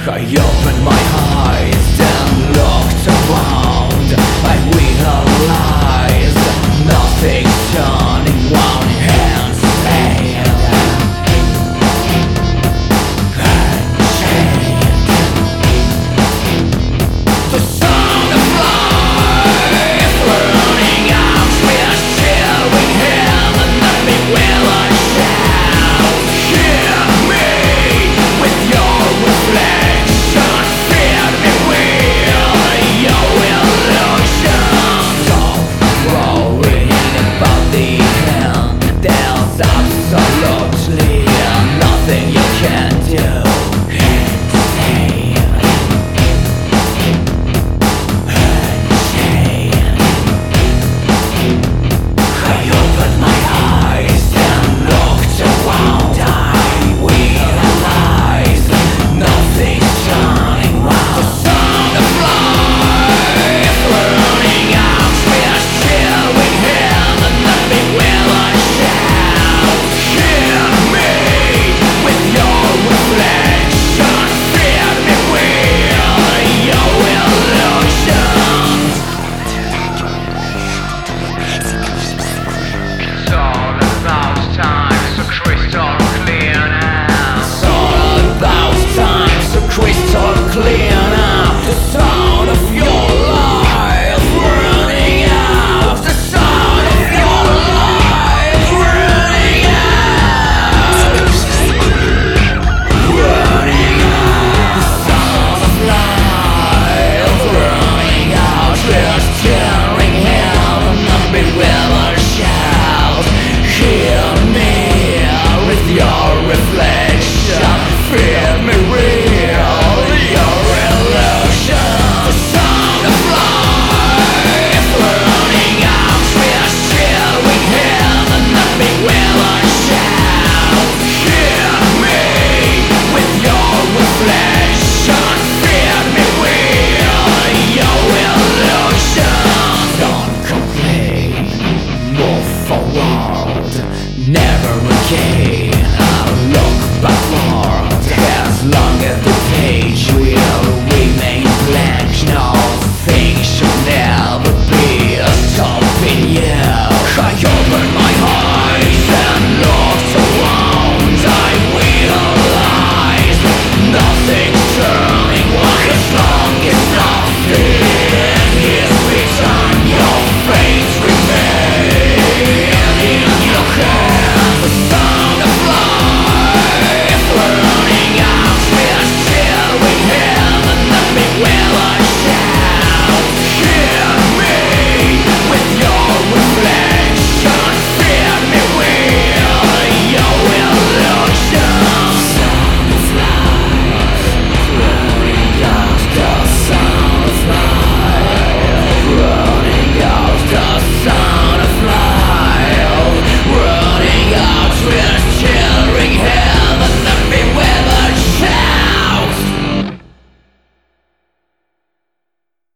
I opened my eyes and looked around. I realized nothing's turning round hands and the sound of life running out. We're staring him and let me will I shout. Hear me with your reflection. Fear me with your illusion. Stop worrying about the end. There's absolutely nothing you can do. Never again I'll look backward. As long as the page will remain blank, nothing should never be stopping you. I open my eyes and looked around. I realized nothing's turning back. As long as nothing is returned, your fate remains in your hands. The sound of life running out. We're staring him and let me will I shout. Hear me